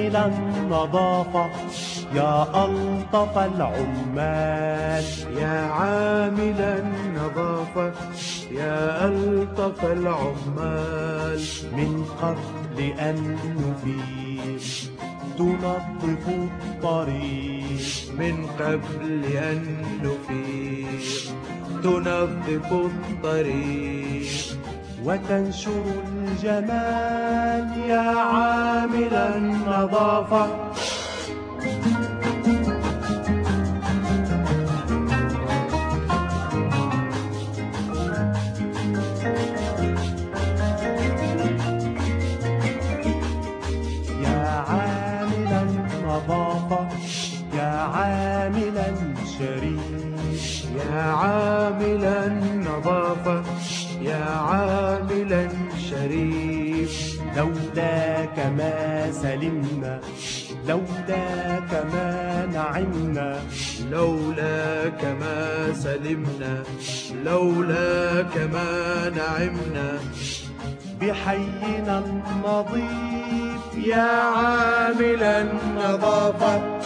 عامل النظافة يا ألطف العمال. يا عامل النظافة يا ألطف العمال. من قبل أن نفيق تنظف الطريق. من قبل أن نفيق تنظف الطريق. وتنشر الجمال يا عامل النظافة. يا عامل النظافة يا عاملا شريف. يا عامل النظافة يا عاملا شريف. لولاك ما سلمنا لولاك ما نعمنا. لولاك ما سلمنا لولاك ما نعمنا. بحينا النظيف يا عامل النظافة